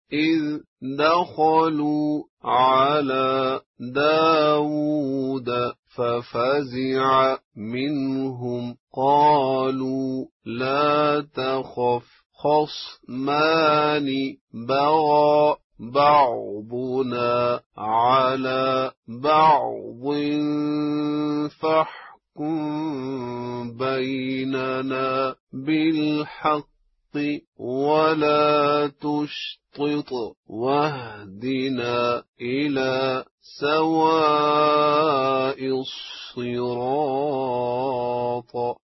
إذ دخلوا على داود ففزع منهم قالوا لا تخف خصمان بغى بعضنا على بعض فاحكم بيننا بالحق ولا تشطط واهدنا إلى سواء الصراط